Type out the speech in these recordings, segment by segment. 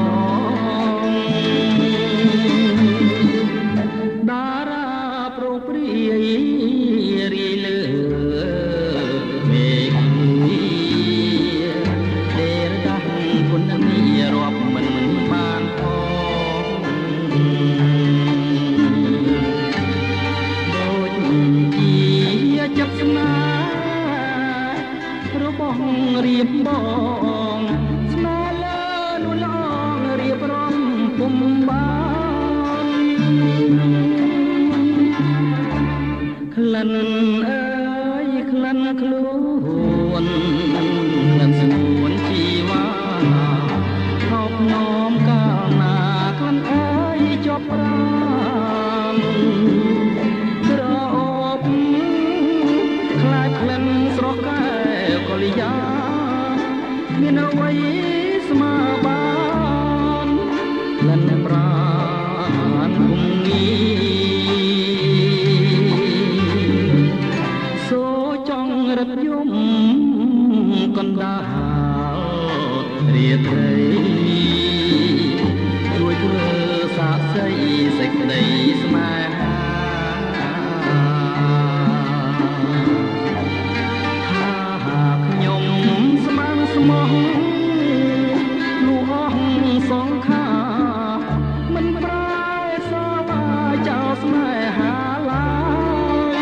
តារាប្រោព្រាយរីលើមេឃដែលដាស់គុណនីរាប់មិនបានផងដូចជាចិត្តស្នេហ៍របស់រៀបបងស្នេហ៍លើនួនល្អងរៀបរំពុំបានក្លិនអើយក្លិនខ្លួនក្លិនស្ងួនជីវ៉ាថប់នោមកាលណាក្លិនអើយជាប់ប្រាណក្រអូបខ្លាចក្លិនស្រស់កែវកល្យាមានអ្វីស្មើបានក្លិនប្រាណគុំងីសូចង់រត់យំកណ្ដាលរាត្រីជួយធ្វើសាកសីសេចក្តីស្នេហាខ្ញុំស្មងស្មោះលោកអស់សងខាមិនប្រែសាលាចោលស្នេហាឡើយ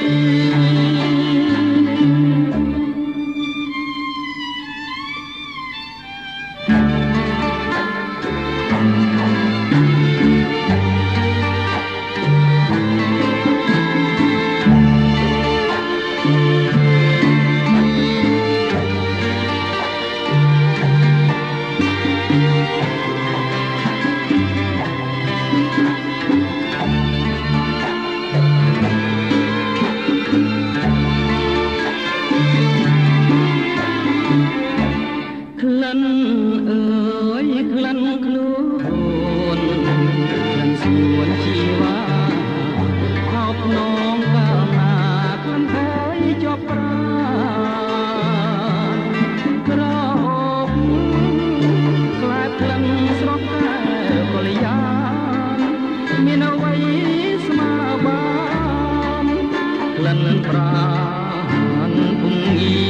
ក្លិនអើយក្លិនខ្លួនក្លិនស្ងួនជីវ៉ាថប់នោមកាលណាក្លិនអើយជាប់ប្រាណក្រអូបខ្លាចក្លិនស្រស់កែវកល្យាមានអ្វីស្មើបានក្លិនប្រាណគុំងី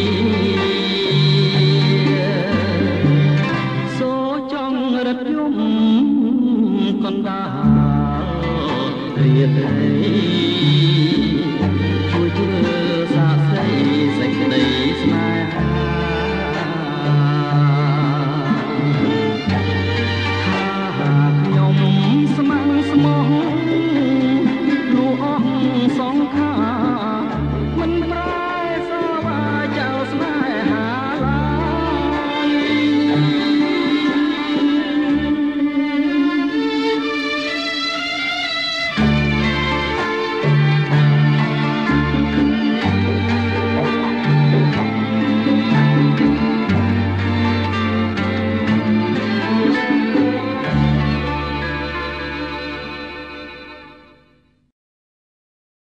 រត់យំកណ្ដាលរាត្រី